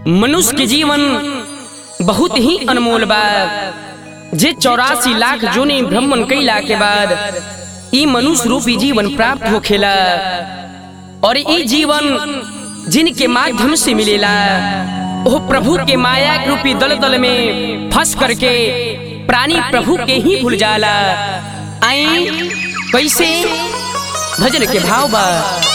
मनुष्य के जीवन बहुत ही अनमोल बा। जे 84 लाख जोनी भ्रमण कइला के बाद ई मनुष्य रूपी जीवन प्राप्त होखेला और ई जीवन जिनके माध्यम से मिलेला वो प्रभु के माया रूपी दलदल में फंस करके प्राणी प्रभु के ही भूल जाला। आई कैसे भजन के भाव बा।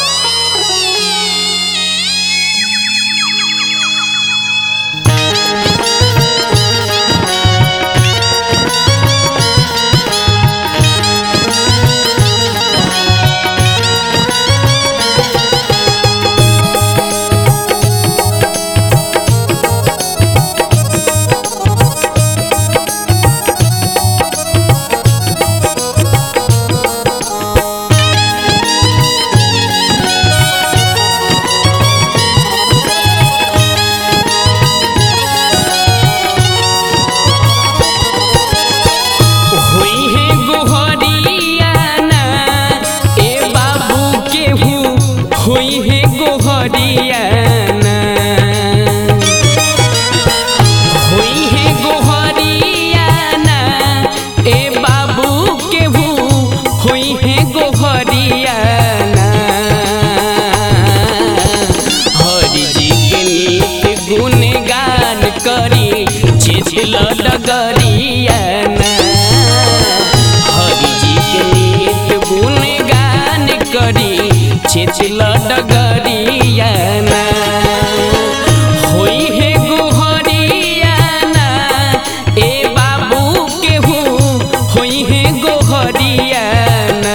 चेतला डगरियाना होई है गोहरियाना ए बाबू केहू होई है गोहरियाना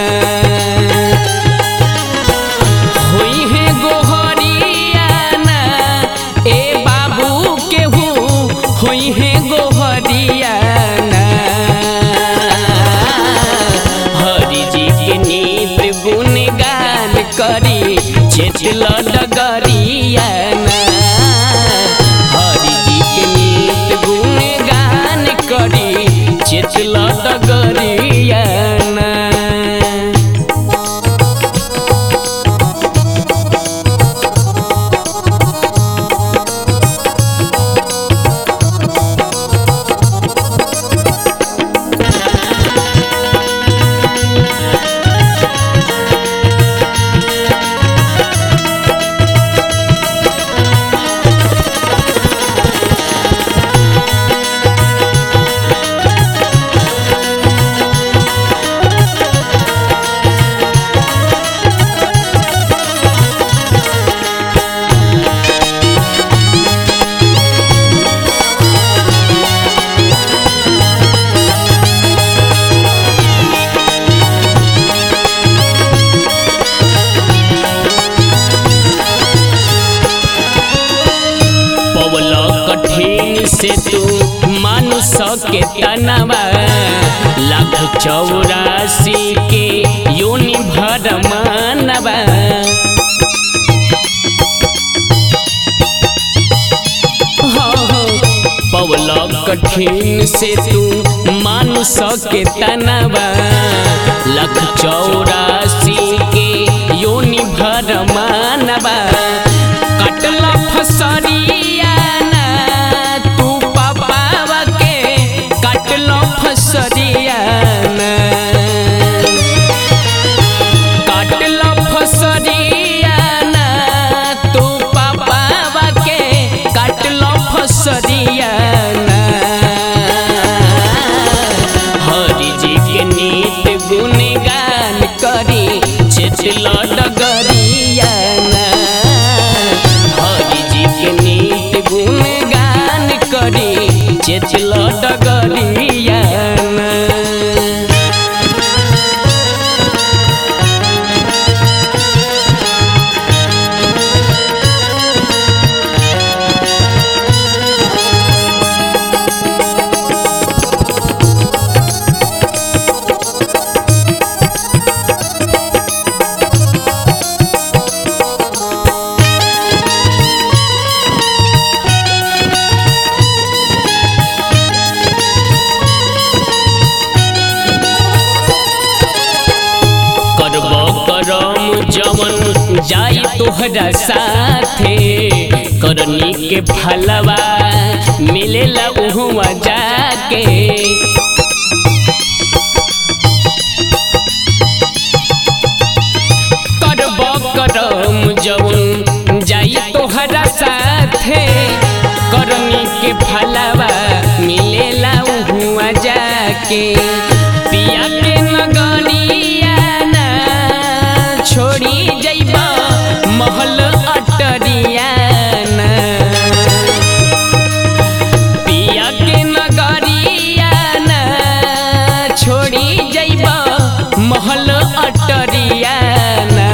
होई है गोहरियाना ए बाबू केहू होई है गोहरियाना हरि जी के नीत गुणगान करी चेतला डगरियाना हरि जी के नीत गुणगान करी चेतला डगरियाना। से तू मानुष के तनवा 184 के योनि भर मानवा पवल कठिन से तू मानुष के तनवा 184 के योनि भर मानवा कटला फसरिया फसरियाना काटला फसरियाना तो पापा के काटला फसरियाना हरि जी के नीत गुणगान करी चेतला डगरियाना हरि जी के नीत गुणगान करी चेतला डगरियाना। जवन जाई तोहरा साथे करनी के फलवा मिलेला उहुआ जाके। करब करम जवन जाई तोहरा साथे, करनी के फलवा मिलेला उहुआ जाके। पिया के नगरिया ना छोड़ी जइबा महल अटरिया ना, पिया के नगरिया ना छोड़ी जइबा महल अटरिया ना।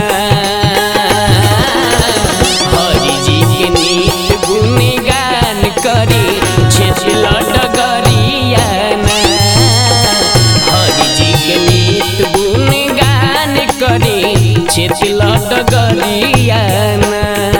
हरि जी के नीत गुणगान करी छेछल डगरिया ना, हरि जी के नीत गुणगान करी छेछल डगरिया ना।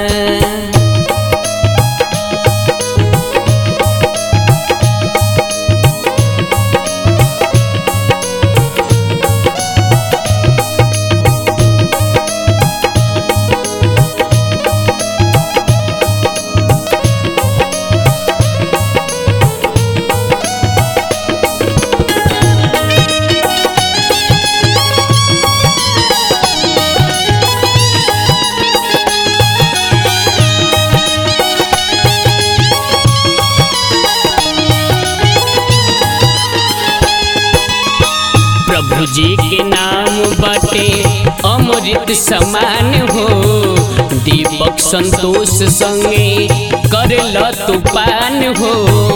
प्रभु जी के नाम बाटे अमृत समान हो, दीपक संतोष संगे करल तूफान हो।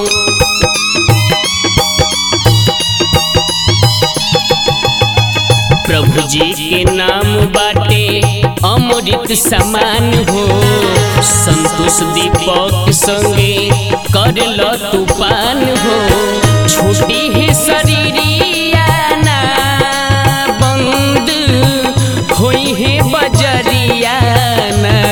प्रभु जी के नाम बाटे अमृत समान हो, संतोष दीपक संगे करल तूफान हो। छोटी है शरीरिया ना बंद होई है बजरिया ना,